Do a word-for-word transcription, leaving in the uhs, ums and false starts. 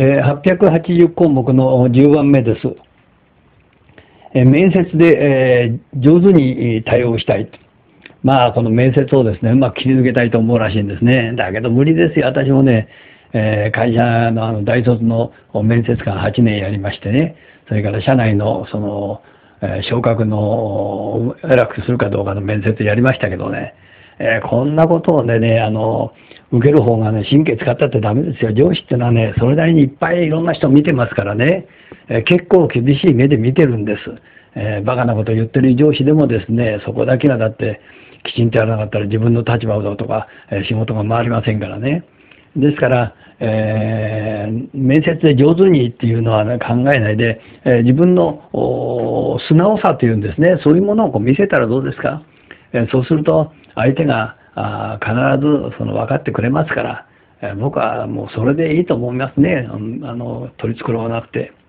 えーはっぴゃくはちじゅうこうもくのじゅうばんめです。えー面接で、えー上手に対応したいと。まあ、この面接をですね、うまく切り抜けたいと思うらしいんですね。だけど無理ですよ。私もね、えー会社のあの大卒の面接官はちねんやりましてね、それから社内のその、えー昇格の偉くするかどうかの面接やりましたけどね、えーこんなことでね、あの、受ける方がね、神経使ったってダメですよ。上司ってのはね、それなりにいっぱいいろんな人見てますからね、えー結構厳しい目で見てるんです。えーバカなこと言ってる上司でもですね、そこだけはだって、きちんとやらなかったら自分の立場をとか、えー仕事が回りませんからね。ですから、えー面接で上手にっていうのは、ね、考えないで、えー自分のお素直さというんですね、そういうものをこう見せたらどうですか。えーそうすると、相手があー必ずその分かってくれますから、えー僕はもうそれでいいと思いますね。うんあの取り繕わなくて。